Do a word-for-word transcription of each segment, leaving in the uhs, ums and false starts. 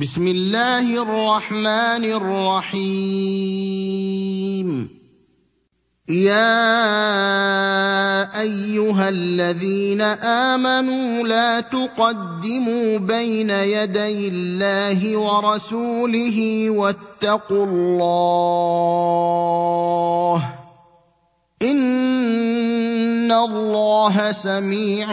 بسم الله الرحمن الرحيم. يا أيها الذين آمنوا لا تقدموا بين يدي الله ورسوله واتقوا الله إن الله سميع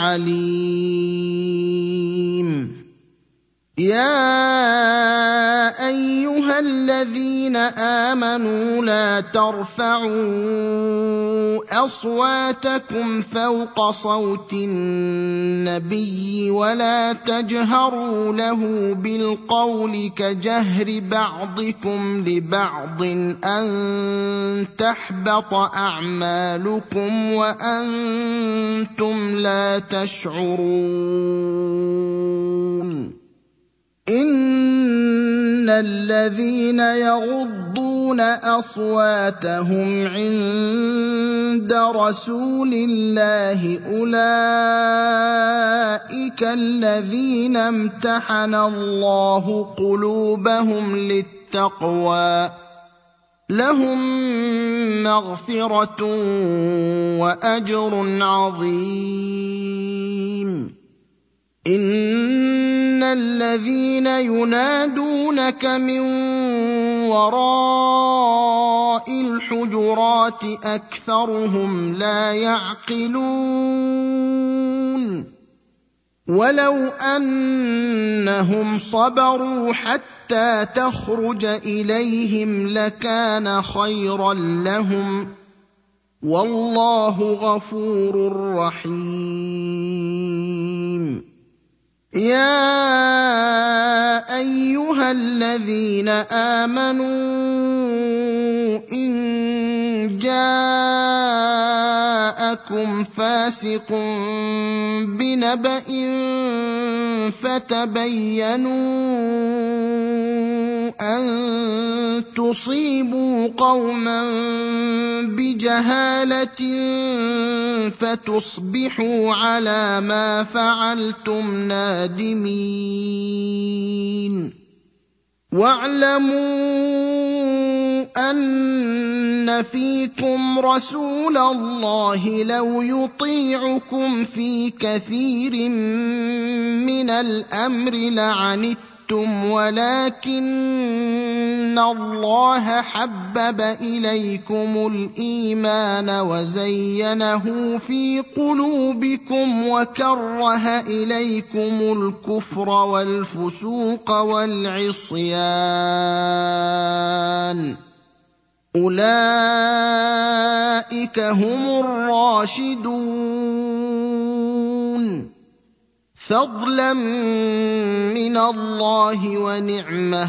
عليم. يا أيها الذين آمنوا لا ترفعوا أصواتكم فوق صوت النبي ولا تجهروا له بالقول كجهر بعضكم لبعض أن تحبط أعمالكم وأنتم لا تشعرون. إن الذين يغضون أصواتهم عند رسول الله أولئك الذين امتحن الله قلوبهم للتقوى لهم مغفرة وأجر عظيم. إن الذين ينادونك من وراء الحجرات أكثرهم لا يعقلون. ولو أنهم صبروا حتى تخرج إليهم لكان خيرا لهم والله غفور رحيم. يا أيها الذين آمنوا إن جاءكم فاسق بنبأ فتبينوا أن تصيبوا قوما بجهالة فتصبحوا على ما فعلتم نادمين. واعلموا أن فيكم رسول الله لو يطيعكم في كثير من الأمر لعنتم ولكن الله حبب إليكم الإيمان وزينه في قلوبكم وكره إليكم الكفر والفسوق والعصيان أولئك هم الراشدون فضلا من الله ونعمه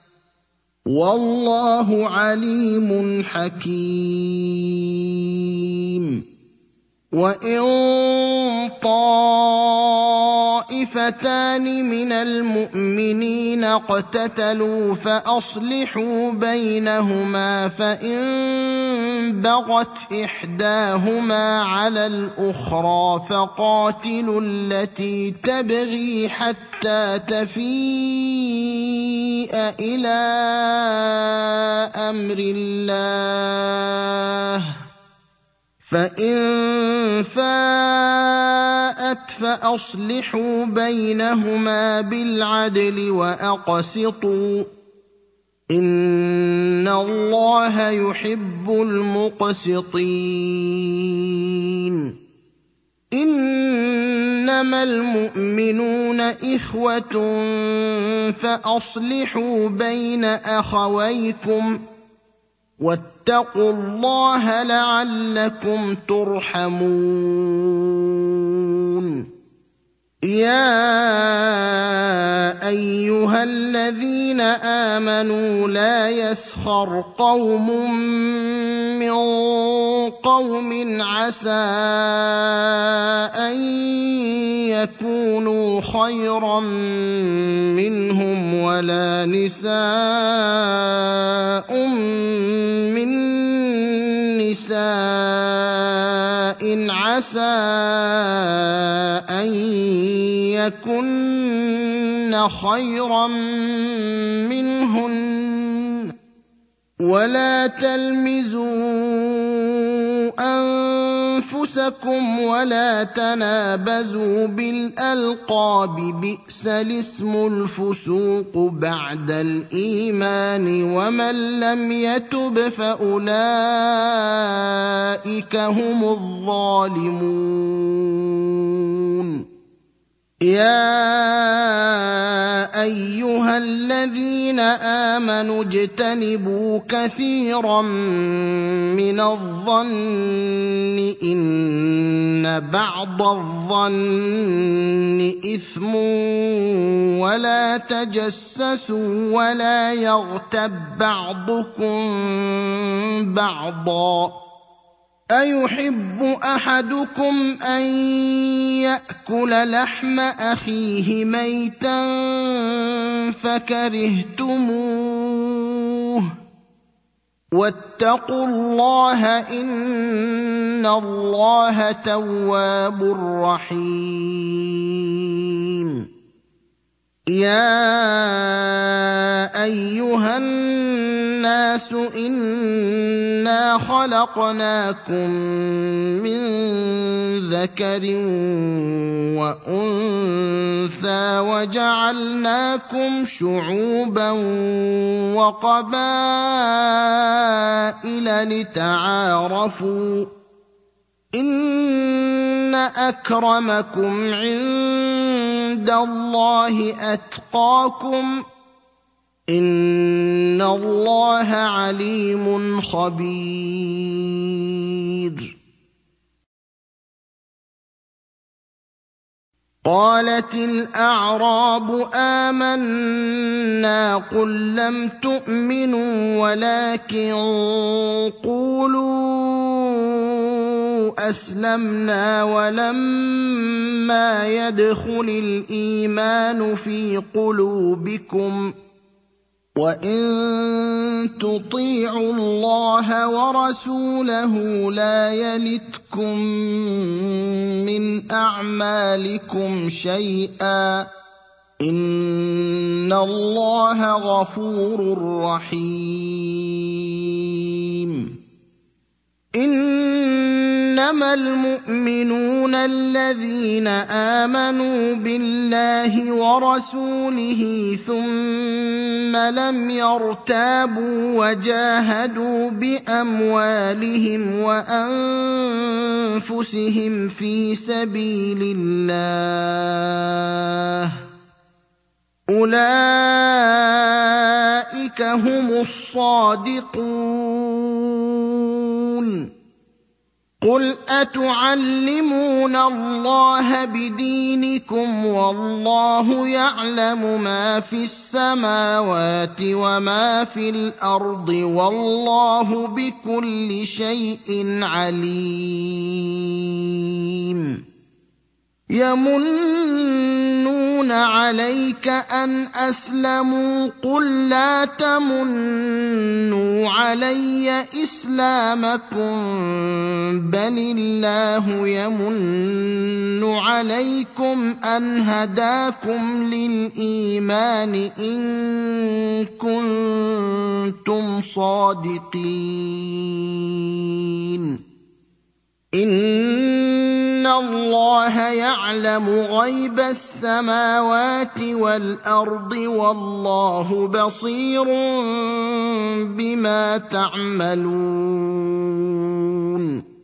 والله عليم حكيم. وإن طائفتان من المؤمنين اقتتلوا فأصلحوا بينهما فإن بغت إحداهما على الأخرى فقاتلوا التي تبغي حتى تفيء إلى أمر الله فإن فاءت فأصلحوا بينهما بالعدل وأقسطوا إن الله يحب المقسطين. إنما المؤمنون إخوة فأصلحوا بين أخويكم واتقوا الله لعلكم ترحمون. يا أيها الذين آمنوا لا يسخر قوم من قوم عسى أن يكونوا خيرا منهم ولا نساء من نساء عسى أن يكن خيرا منهن ولا تلمزوا أنفسكم ولا تنابزوا بالألقاب بئس الاسم الفسوق بعد الإيمان ومن لم يتب فأولئك هم الظالمون يا أيها الذين آمنوا اجتنبوا كثيرا من الظن إن بعض الظن إثم ولا تجسسوا ولا يغتب بعضكم بعضا أيحب أحدكم أن يأكل لحم أخيه ميتا فكرهتموه واتقوا الله إن الله تواب رحيم يا أيها الناس إنا خلقناكم من ذكر وأنثى وجعلناكم شعوبا وقبائل لتعارفوا إن أكرمكم عند الله أتقاكم إن الله عليم خبير قالت الأعراب آمنا قل لم تؤمنوا ولكن قولوا أسلمنا ولما يدخل الإيمان في قلوبكم وإن تطيعوا الله ورسوله لا يلتكم من أعمالكم شيئا إن الله غفور رحيم إنما المؤمنون الذين آمنوا بالله ورسوله ثم لم يرتابوا وجاهدوا بأموالهم وأنفسهم في سبيل الله أولئك هم الصادقون قل أتعلمون الله بدينكم والله يعلم ما في السماوات وما في الأرض والله بكل شيء عليم يمنون عليك أن أسلموا قل لا تمنوا علي إسلامكم بل الله يمن عليكم أن هداكم للإيمان إن كنتم صادقين إن الله يعلم غيب السماوات والأرض والله بصير بما تعملون